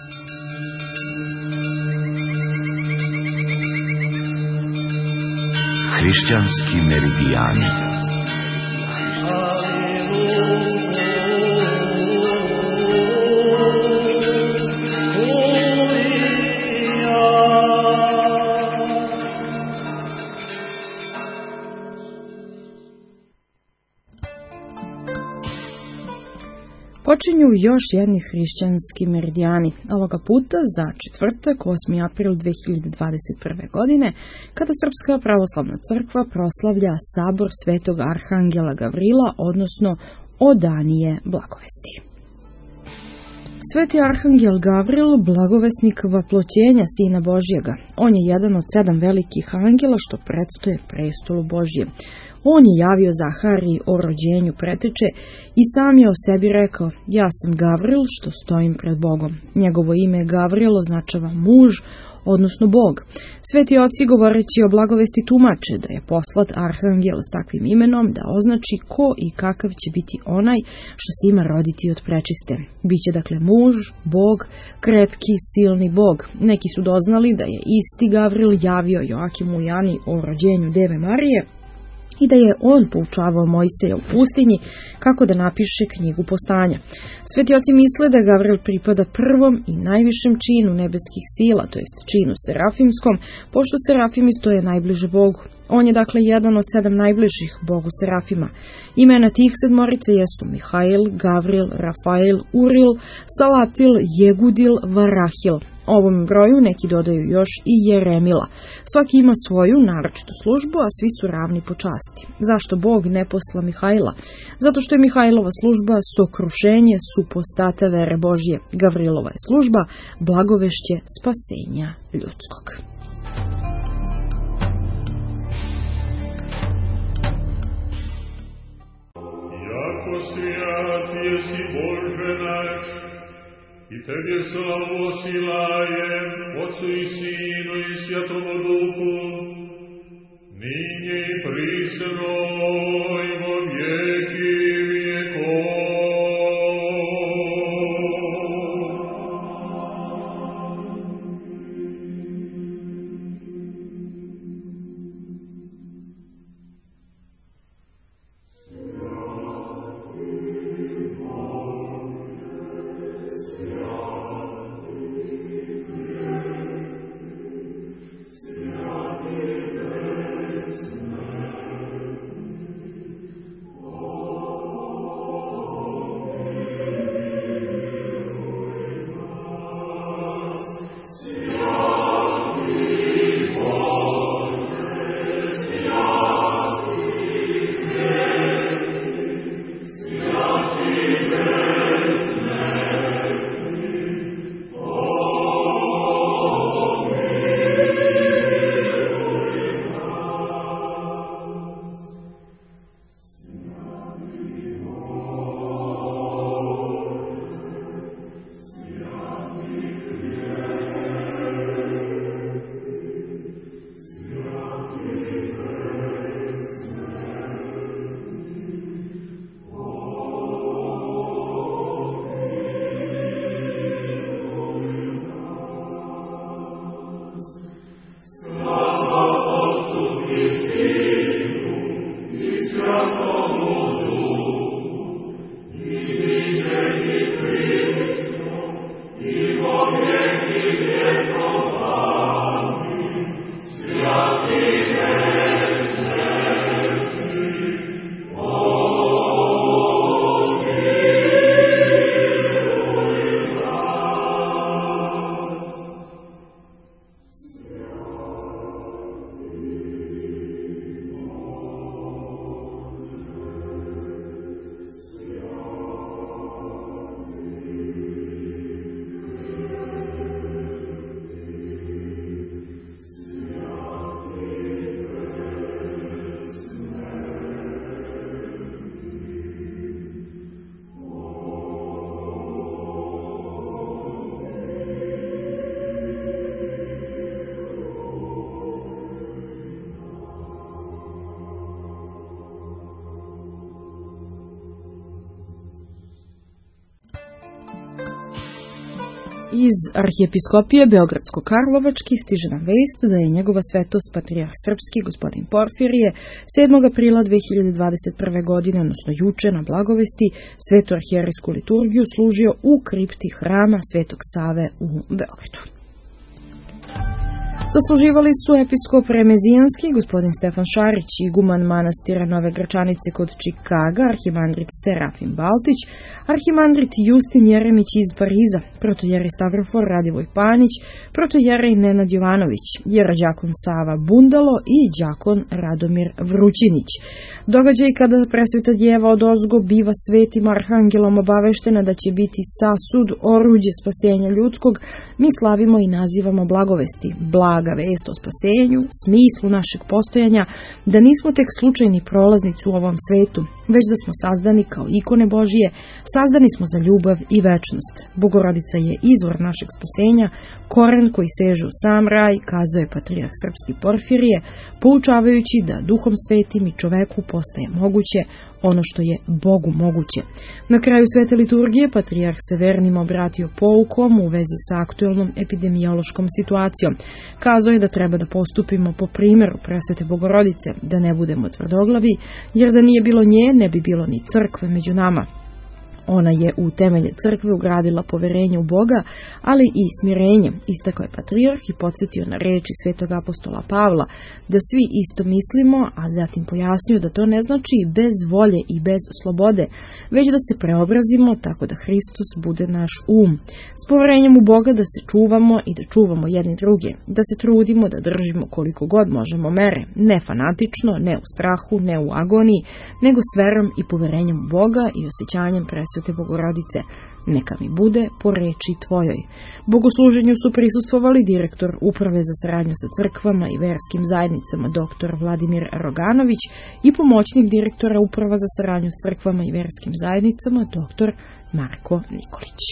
Hrišćanski meridijani. Počinju još jedni hrišćanski meridijani, ovoga puta za četvrtak, 8. april 2021. godine, kada Srpska pravoslavna crkva proslavlja sabor Svetog Arhangela Gavrila, odnosno Odanije blagovesti. Sveti Arhangel Gavril, blagovesnik vaploćenja Sina Božjega. On je jedan od 7 velikih angela što predstoje prestolu Božjem. On je javio Zahariji o rođenju preteče i sam je o sebi rekao: ja sam Gavril što stojim pred Bogom. Njegovo ime Gavril označava muž, odnosno Bog. Sveti oci govoreći o blagovesti tumače da je poslat Arhangel s takvim imenom da označi ko i kakav će biti onaj što se ima roditi od prečiste. Biće dakle muž, Bog, krepki, silni Bog. Neki su doznali da je isti Gavril javio Joakimu i Ani o rođenju Deve Marije i da je on poučavao Mojsija u pustinji kako da napiše knjigu postanja. Sveti oci misle da Gavril pripada prvom i najvišem činu nebeskih sila, to jest činu serafimskom, pošto serafimi stoje najbliže Bogu. On je dakle jedan od 7 najbližih Bogu serafima. Imena tih sedmorice jesu Mihail, Gavril, Rafael, Uril, Salatil, Jegudil, Varahil. Ovom broju neki dodaju još i Jeremila. Svaki ima svoju naročitu službu, a svi su ravni po časti. Zašto Bog ne posla Mihajla? Zato što je Mihajlova služba sokrušenje supostata vere Božje. Gavrilova je služba blagovešće spasenja ljudskog. Jako svijat jesi Bože naš, i Tebe slavu silajem, Otcu i Sinu i Svjatomu Duhu, ninje i prisno i vo vijeki vijekov. Iz arhijepiskopije Beogradsko-Karlovački stiže nam vest da je njegova svetost patrijarh srpski gospodin Porfirije 7. aprila 2021. godine, odnosno juče na Blagovesti, svetu arhijerejsku liturgiju služio u kripti hrama Svetog Save u Beogradu. Sasluživali su episkop Remezijanski, gospodin Stefan Šarić, iguman manastira Nove Gračanice kod Čikaga, arhimandrit Serafim Baltić, arhimandrit Justin Jeremić iz Pariza, protojerej Stavrofor Radivoj Panić, protojerej Nenad Jovanović, jerođakon Sava Bundalo i đakon Radomir Vrućinić. Događaj kada presveta djeva odozgo biva svetim arhangelom obaveštena da će biti sasud, oruđe spasenja ljudskog, mi slavimo i nazivamo blagovesti, blaga vest o spasenju, smislu našeg postojanja, da nismo tek slučajni prolaznici u ovom svetu, već da smo sazdani kao ikone Božije, sazdani smo za ljubav i večnost. Bogorodica je izvor našeg spasenja, koren koji seže u sam raj, kazao je patrijarh srpski Porfirije, poučavajući da duhom svetim i čoveku postaje moguće ono što je Bogu moguće. Na kraju svete liturgije patrijarh se vernima obratio poukom u vezi sa aktuelnom epidemiološkom situacijom. Kazao je da treba da postupimo po primjeru presvete Bogorodice, da ne budemo tvrdoglavi, jer da nije bilo nje, ne bi bilo ni crkve među nama. Ona je u temelje crkve ugradila poverenje u Boga, ali i smirenje, istakao je patrijarh i podsjetio na reči svetog apostola Pavla, da svi isto mislimo, a zatim pojasnio da to ne znači bez volje i bez slobode, već da se preobrazimo tako da Hristos bude naš s poverenjem u Boga da se čuvamo i da čuvamo jedni druge, da se trudimo da držimo koliko god možemo mere, ne fanatično, ne u strahu, ne u agoniji, nego s verom i poverenjem u Boga i osjećanjem presvete Bogorodice. Neka mi bude po reči tvojoj. Bogosluženju su prisustvovali direktor Uprave za saradnju sa crkvama i verskim zajednicama dr. Vladimir Roganović i pomoćnik direktora Uprava za saradnju s crkvama i verskim zajednicama dr. Marko Nikolić.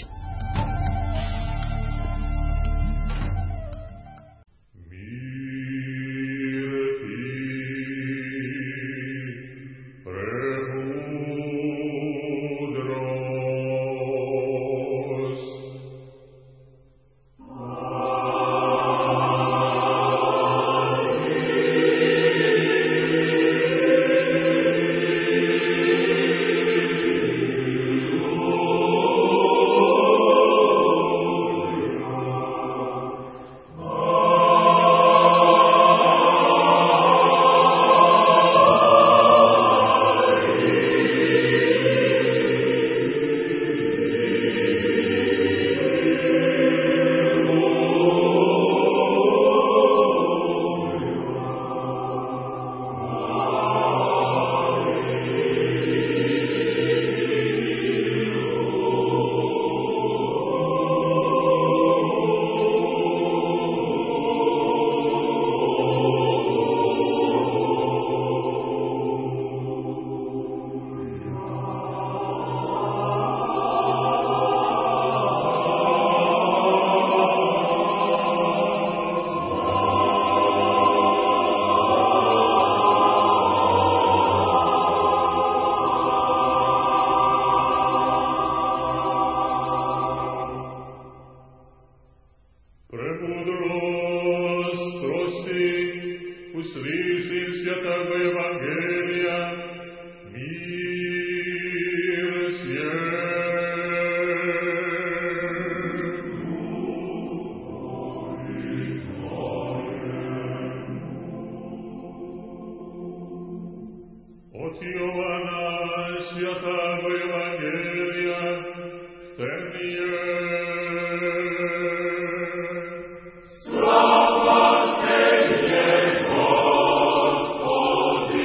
Slava Tebi, Gospodine.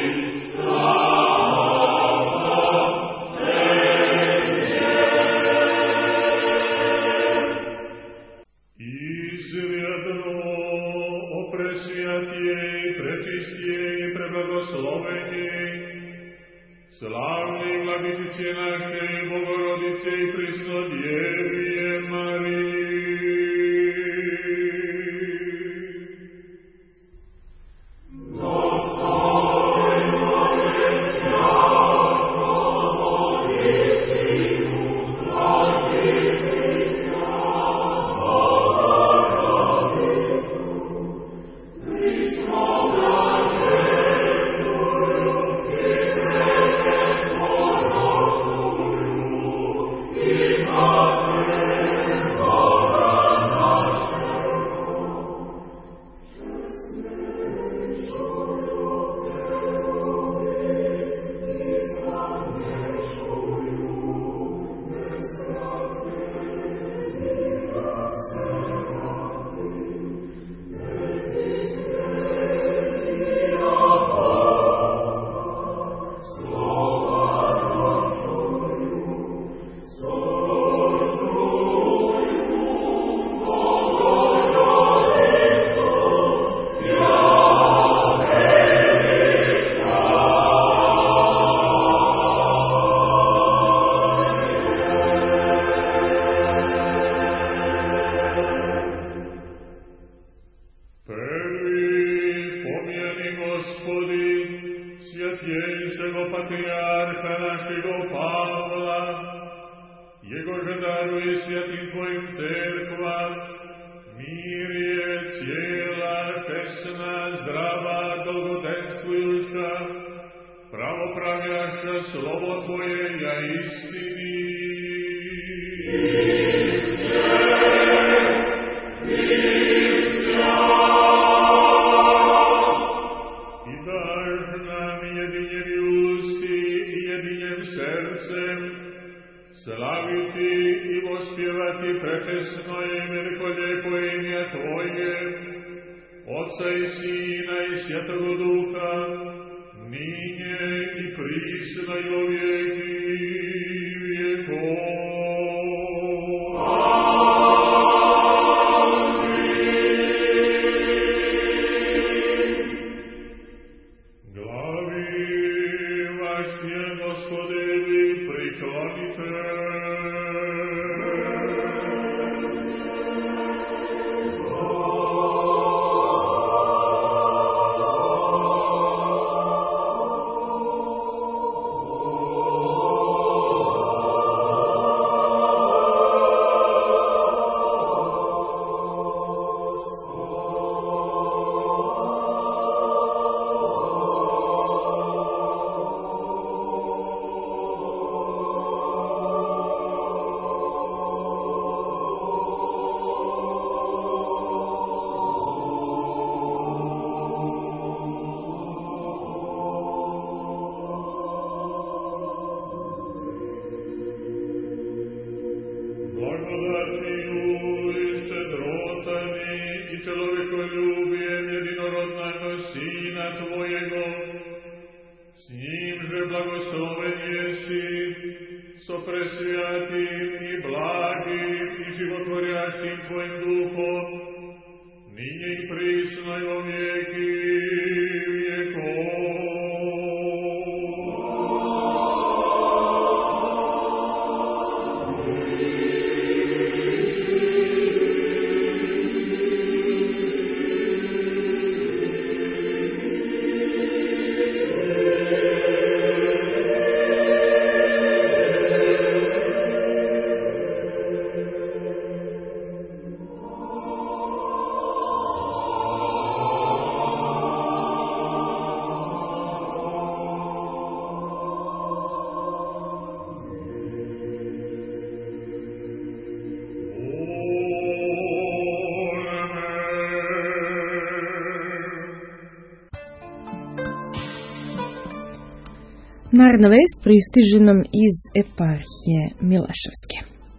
crkva, mir je cijela, česna, zdrava, dolgotenstvujuša, pravopravljaša slovo Tvoje, ja istini. I daš nam jedinjeni usti i jedinjem srcem slaviti i vospjevati prečesno i veliko lijepo imja Tvoje, Otca i Sina i Svjetoga Duha, ninje i prisno i u vijeki vijekova. Naredna vest pristiže nam iz eparhije Mileševske.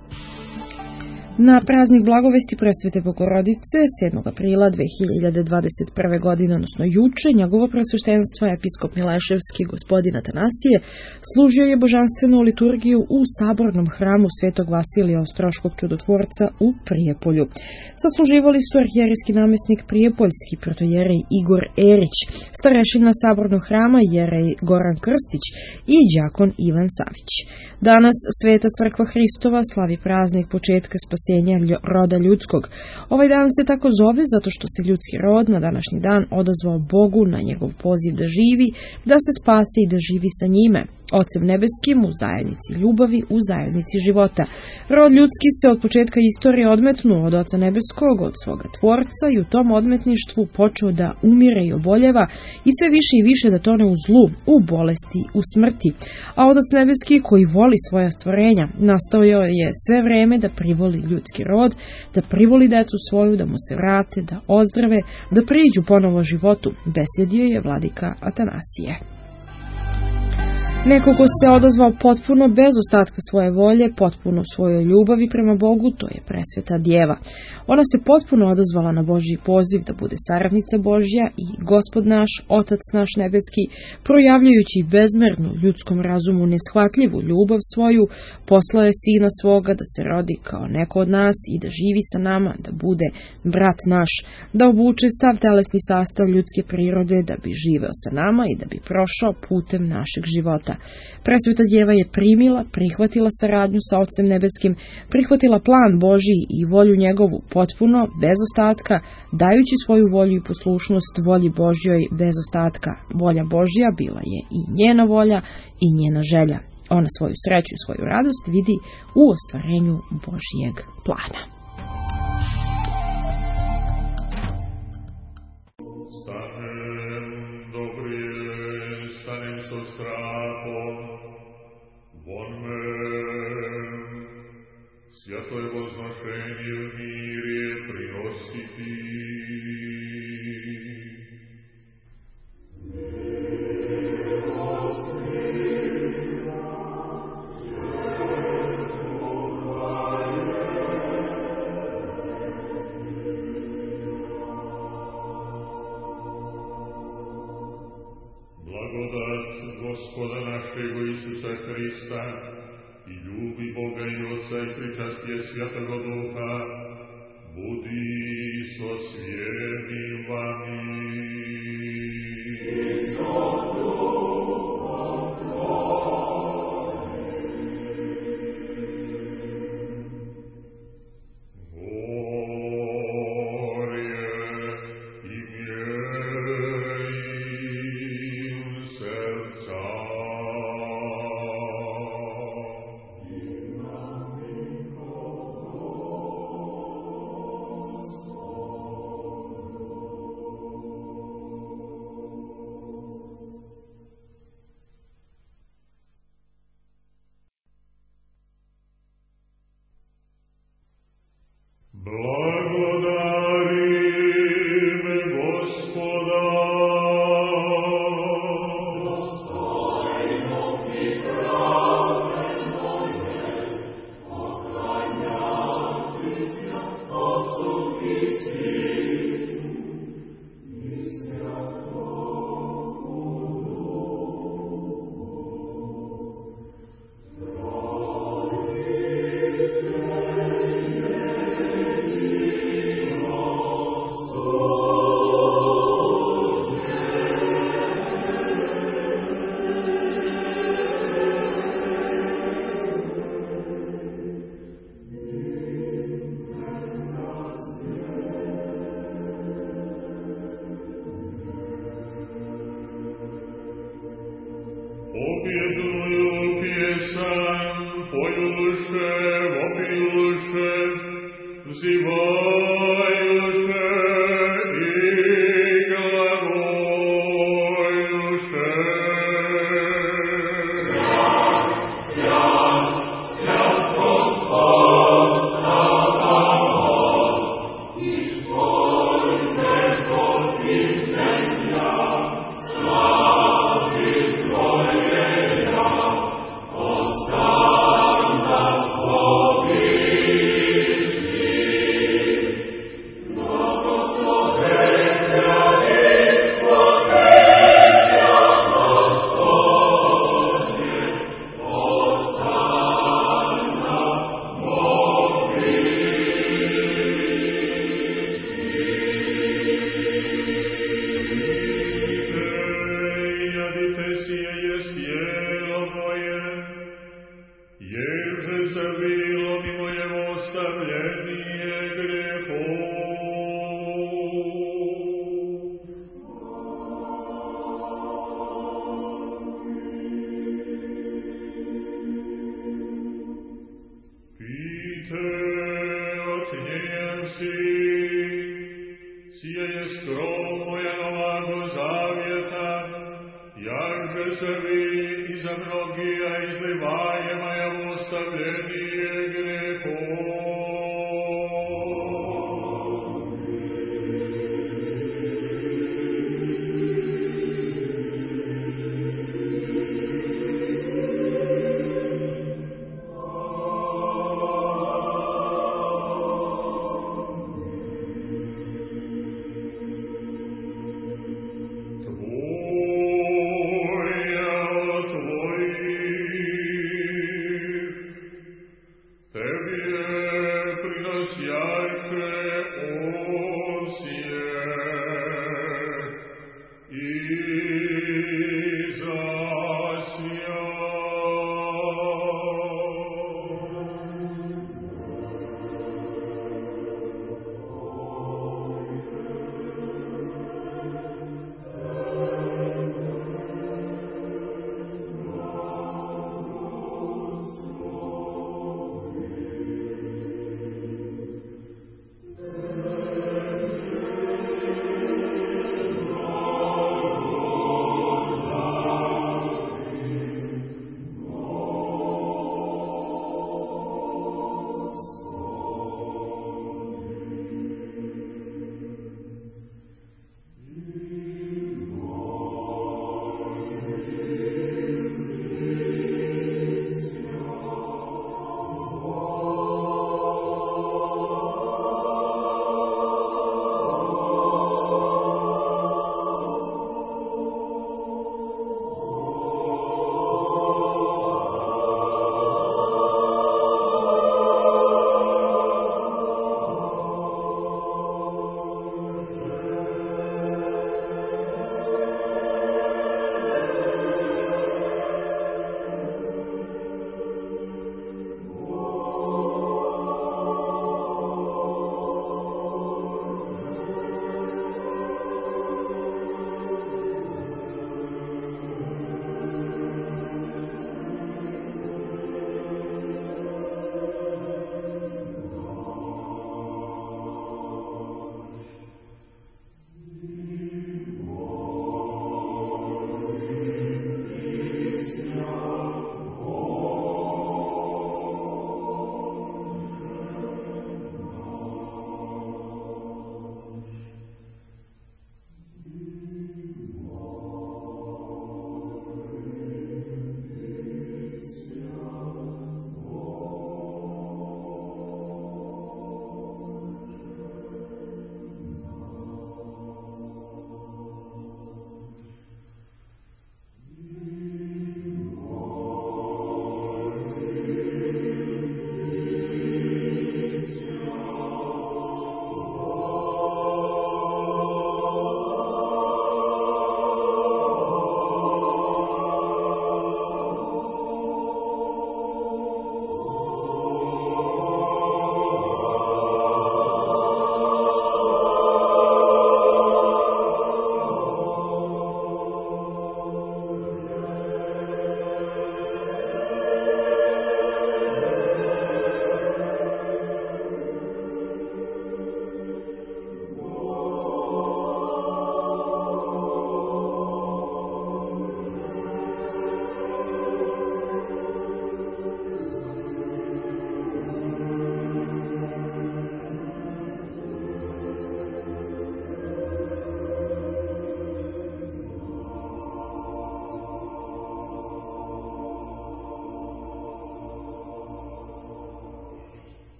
Na praznik Blagovesti Presvete Bogorodice 7. aprila 2021. godine, odnosno juče, njegovo presveštenstvo episkop Mileševski gospodin Atanasije služio je božanstvenu liturgiju u sabornom hramu Svetog Vasilija Ostroškog čudotvorca u Prijepolju. Sasluživali su arhijerijski namjesnik Prijepoljski protojerej Igor Erić, starešina sabornog hrama jerej Goran Krstić i đakon Ivan Savić. Danas Sveta crkva Hristova slavi praznik početka spasenja roda ljudskog. Ovaj dan se tako zove zato što se ljudski rod na današnji dan odazvao Bogu na njegov poziv da živi, da se spasi i da živi sa njime, Ocem nebeskim u zajednici ljubavi, u zajednici života. Rod ljudski se od početka istorije odmetnuo od Oca nebeskog, od svoga tvorca i u tom odmetništvu počeo da umire i oboljeva i sve više i više da tone u zlu, u bolesti, u smrti. A Otac nebeski koji voli svoja stvorenja nastavio je sve vreme da privoli ljudski rod, da privoli decu svoju, da mu se vrate, da ozdrave, da priđu ponovo životu, besjedio je vladika Atanasije. Neko ko se odazvao potpuno bez ostatka svoje volje, potpuno svojoj ljubavi prema Bogu, to je presveta djeva. Ona se potpuno odazvala na Božji poziv da bude saradnica Božja i Gospod naš, Otac naš nebeski, projavljujući bezmernu ljudskom razumu neshvatljivu ljubav svoju, poslao je Sina svoga da se rodi kao neko od nas i da živi sa nama, da bude brat naš, da obuče sav telesni sastav ljudske prirode, da bi živeo sa nama i da bi prošao putem našeg života. Presveta djeva je primila, prihvatila saradnju sa Ocem nebeskim, prihvatila plan Božji i volju njegovu potpuno, bez ostatka, dajući svoju volju i poslušnost volji Božjoj bez ostatka. Volja Božja bila je i njena volja i njena želja. Ona svoju sreću i svoju radost vidi u ostvarenju Božjeg plana. Otca i pričastije Svjatoga Duha, budi so svjetim vami. Opjetnuju pjesan, pojuše, vopijuše, zivajuše i glagoljuše.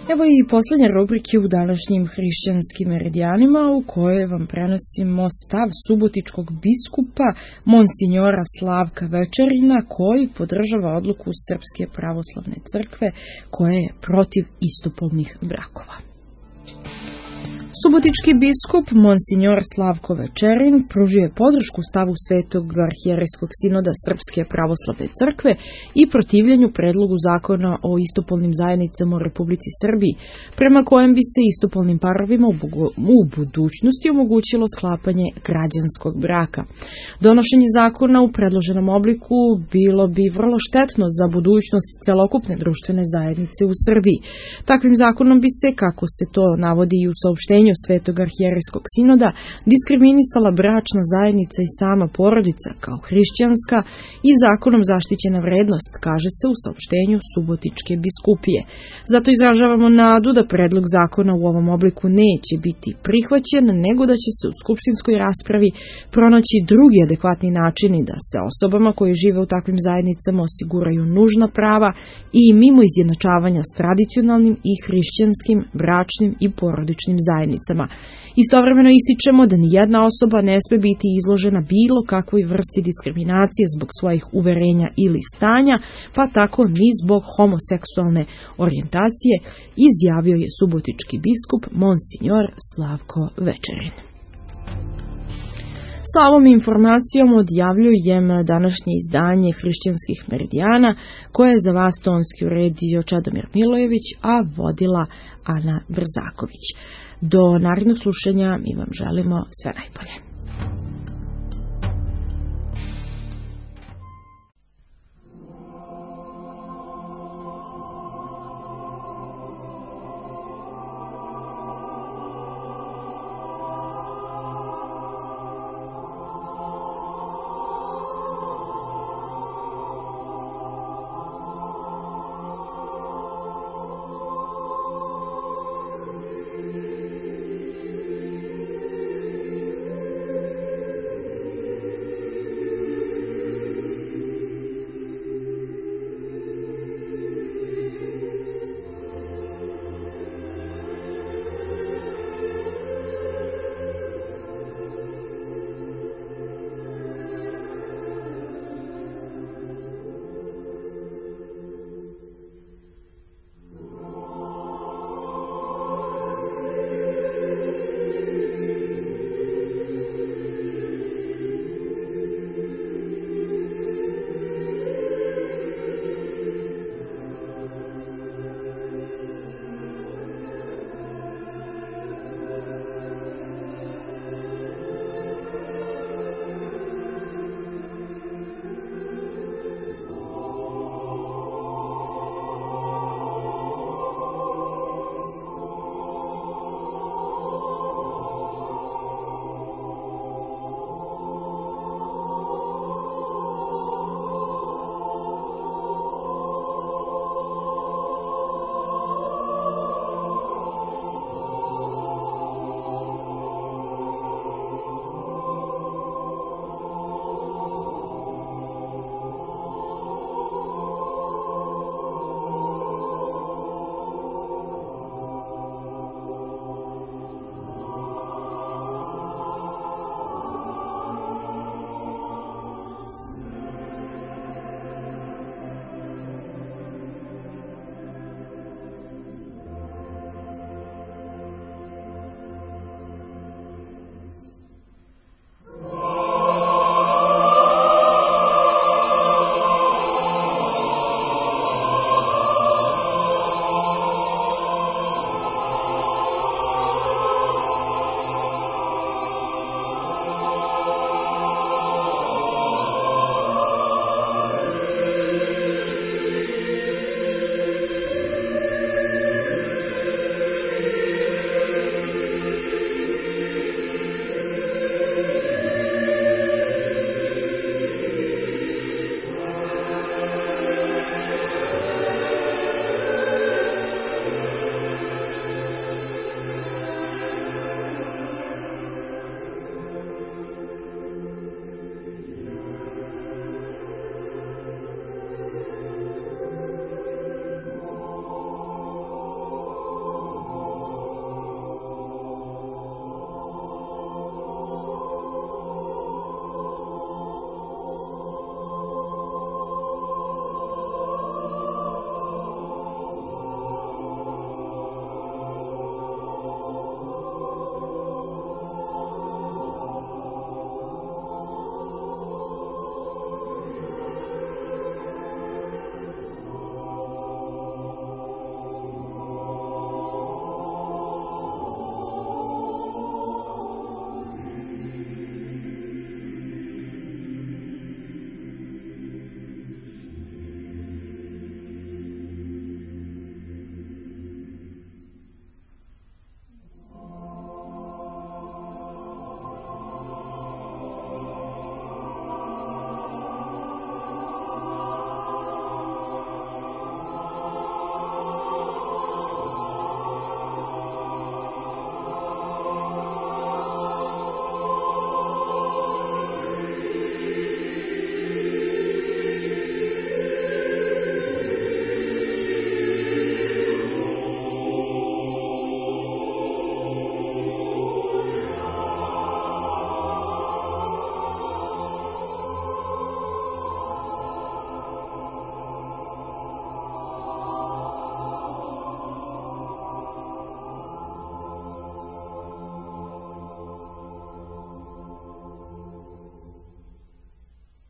Evo i posljednje rubrike u današnjim hrišćanskim meridijanima, u kojoj vam prenosimo stav subotičkog biskupa Monsinjora Slavka Večerina, koji podržava odluku Srpske pravoslavne crkve koja je protiv istopolnih brakova. Subotički biskup Monsinjor Slavko Večerin pružio je podršku stavu Svetog arhijerejskog sinoda Srpske pravoslavne crkve i protivljenju predlogu zakona o istopolnim zajednicama u Republici Srbiji, prema kojem bi se istopolnim parovima u budućnosti omogućilo sklapanje građanskog braka. Donošenje zakona u predloženom obliku bilo bi vrlo štetno za budućnost celokupne društvene zajednice u Srbiji. Takvim zakonom bi se, kako se to navodi i u saopštenju Svetog arhijerejskog sinoda, diskriminisala bračna zajednica i sama porodica kao hrišćanska i zakonom zaštićena vrednost, kaže se u saopštenju Subotičke biskupije. Zato izražavamo nadu da predlog zakona u ovom obliku neće biti prihvaćen, nego da će se u skupštinskoj raspravi pronaći drugi adekvatni načini da se osobama koje žive u takvim zajednicama osiguraju nužna prava i mimo izjednačavanja s tradicionalnim i hrišćanskim bračnim i porodičnim zajednicama. Istovremeno ističemo da nijedna osoba ne sme biti izložena bilo kakvoj vrsti diskriminacije zbog svojih uverenja ili stanja, pa tako ni zbog homoseksualne orijentacije, izjavio je subotički biskup Monsinjor Slavko Večerin. Sa ovom informacijom odjavljujem današnje izdanje hrišćanskih meridijana, koje je za vas tonski uredio Čedomir Milojević, a vodila Ana Brzaković. Do narednog slušanja mi vam želimo sve najbolje.